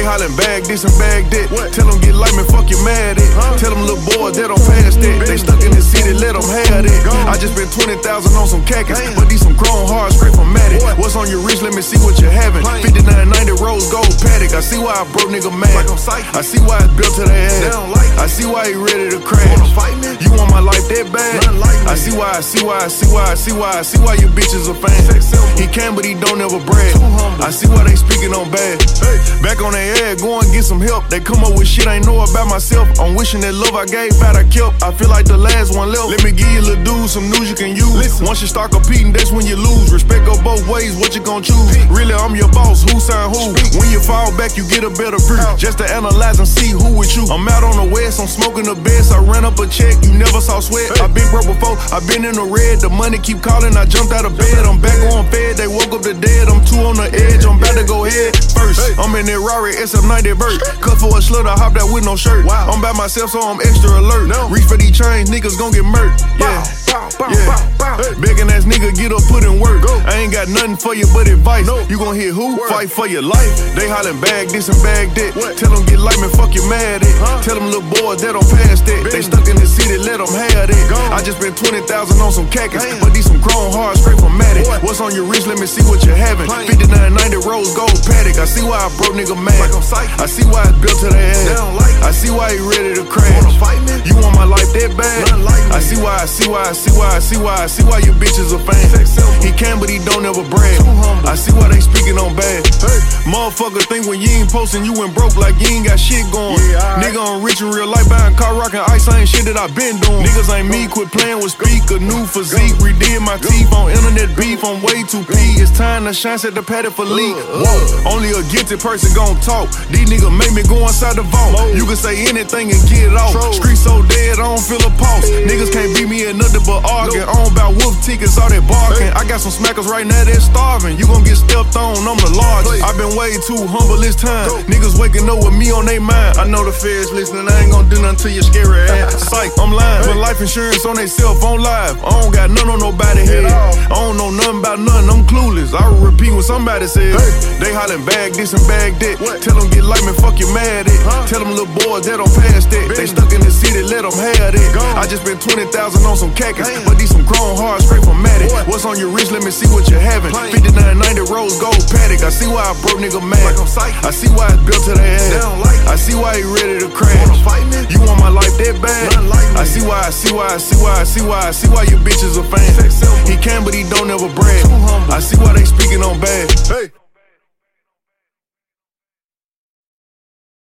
They hollin' bag this and bag that. Tell them get like me, fuck you mad at. Tell them little boys that don't pass that. They stuck in the city, let them have that. I just spent 20,000 on some khakis, but these some grown hard straight from Matic. What's on your wrist? Let me see what you're having. 5990 rose gold paddock. I see why a broke nigga mad. I see why it's built to their ass. I see why he ready to crash. You want my life that bad? I see why your bitch is a fan. He can, but he don't ever brag. I see why they speaking on bad. Back on their head, go and get some help. They come up with shit I ain't know about myself. I'm wishing that love I gave out I kept. I feel like the last one left. Let me give you little dude some news you can use. Once you start competing, that's when you lose. Respect go both ways, what you gon' choose? Really, I'm your boss, who signed who? When you fall back, you get a better view. Just to analyze and see who with you. I'm out on the west, I'm smoking the best. I ran up a check, you never saw sweat. I been broke before, I been in the red. The money keep calling, I jumped out of bed. I'm back on fed, they woke up the dead. I'm two on the edge, I'm about to go head first. I'm in that Rari SF90 vert. Cut for a slut, I hopped out with no shirt. I'm by myself, so I'm extra alert. Reach for these chains, niggas gon' get murked. Yeah. Begging ass nigga, get up, put in work. I ain't got nothing for you but advice. You gon' hit who? Fight for your life. They hollin' bag this and bag that. Tell them get like me, fuck you mad at. Tell them little boys that don't pass that. They stuck in the city, let them have that. I just spent 20,000 on some khakis, but these some grown hard straight from Matic. What's on your wrist? Let me see what you're having. 5990 rose gold paddock. I see why a broke nigga mad. I see why it's built to their ass. I see why he ready to crash. You want my life that bad? I see why your bitch is a fan. He can, but he don't ever brag. I see why they speaking on bad. Motherfucker think when you ain't posting, you went broke like you ain't got shit going. Nigga on rich in real life, buying car, rockin' ice, I ain't shit that I been doing. Niggas ain't me, quit playing with speaker, new physique. Redid my teeth on internet beef, I'm way too P. It's time to shine, set the paddock for leak. Only a gifted person gon' talk. These niggas make me go inside the vault. You can say anything and get it off. Street so dead, I don't feel a pulse. Niggas can't beat me at nothing but arguing. I don't bout wolf tickets, all that barking. I got some smackers right now that's starving. You gon' get stepped on, I'm the largest. I've been way too humble this time. Niggas waking up with me on they mind. I know the feds listening, I ain't gon' do nothing to your scary ass. Psych, I'm lying. Put life insurance on they cell phone live. I don't got none on nobody head. I don't know nothing about nothing, I'm clueless. I will repeat what somebody said. They hollin' bag this and bag that. Tell them get like me, fuck you mad at. Tell them little boys that don't pass that. They stuck in the city, let them have that. I just spent 20,000 on some khakis, but these some grown hard straight from Matic. What's on your wrist? Let me see what you're having. 5990 rose gold paddock. I see why a broke nigga mad. I see why it's built to their ass. I see why he ready to crash. You want my life that bad? I see why your bitch is a fan. He can, but he don't ever brag. I see why they speaking on bad.